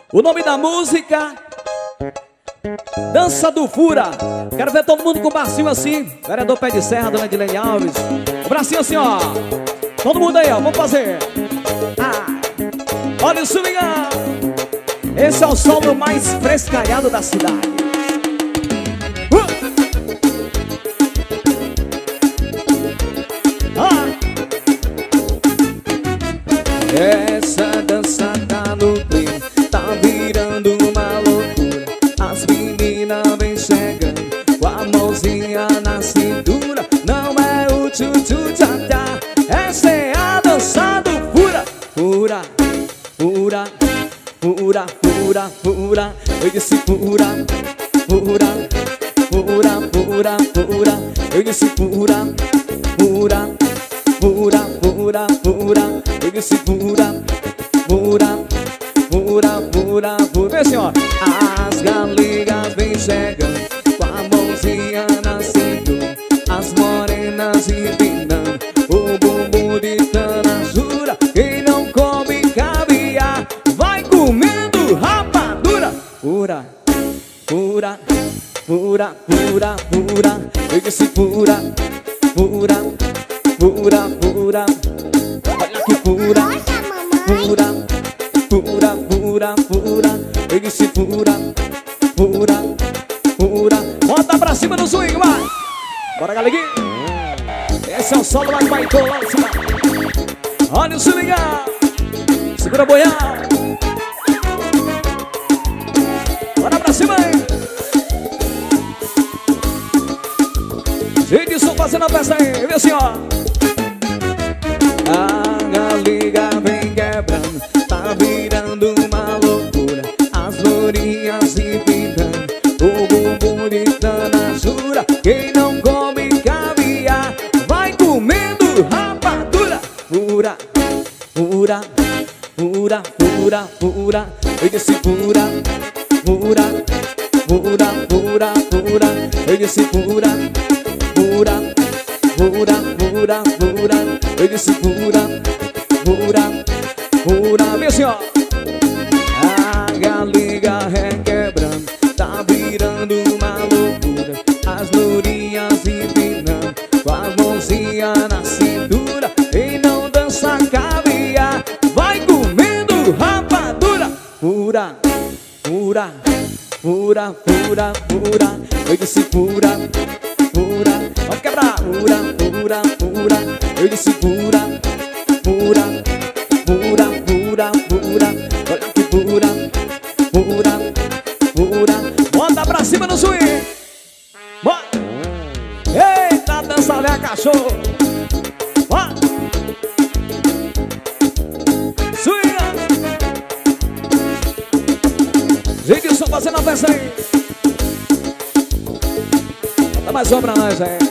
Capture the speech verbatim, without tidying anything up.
O nome da música, Dança do Fura. Quero ver todo mundo com o bracinho assim. Vereador Pé de Serra, Dona Edilene Alves. O bracinho assim, ó. Todo mundo aí, ó, vamos fazer. Ah. Olha o swingão. Esse é o som mais frescalhado da cidade. uh. ah. Essa dança tá no clima, tá virando uma loucura. As meninas vem chegando com a mãozinha na cintura. Não é o tchu-tchu-tcha-tcha, essa é a dança do fura. Fura, fura, fura, fura, fura. Eu disse fura, fura, fura, fura, fura. Eu disse fura, fura, fura, fura, fura. Eu disse fura, fura, fura, fura, fura. Vê assim, ó. As galinhas vem chegando com a mãozinha na cintura. As morenas empinando o bumbum de cana jura. Quem não come caviar vai comendo rapadura. Fura, fura, fura, fura, fura. Eu disse fura, fura, fura, fura. Olha que fura, fura, fura, fura, fura. Eu disse fura, fura, fura. Bota pra cima do swing, vai. Bora, galeguinha. Esse é o solo mais baitoso. Olha o swing. Segura boião. Bora pra cima, hein. Edson fazendo a peça aí. Vê assim, ó. A galinha vem quebrando, tá virando uma loucura. As lourinhas empinando o bumbum de cana jura. Quem não come caviar vai comendo rapadura. Fura, fura, fura, fura, fura. Eu disse fura, fura, fura, fura, fura. Eu disse fura, fura, fura, fura, fura. Eu disse fura, fura, fura. Vê assim, ó. A galinha requebrando, tá virando uma loucura. As lourinhas empinando com a mãozinha na cintura. Quem não dança caviar vai comendo rapadura. Fura, fura, fura, fura, fura. Eu disse fura, fura. Vamos quebrar. Fura, fura, fura. Eu disse fura, fura, fura, fura, fura. Olha que fura, fura, fura. Bota pra cima no swing. Bora. Eita, dança velha cachorro. Bora. Swing. Gente, só fazendo a peça aí. Bota mais uma pra nós aí.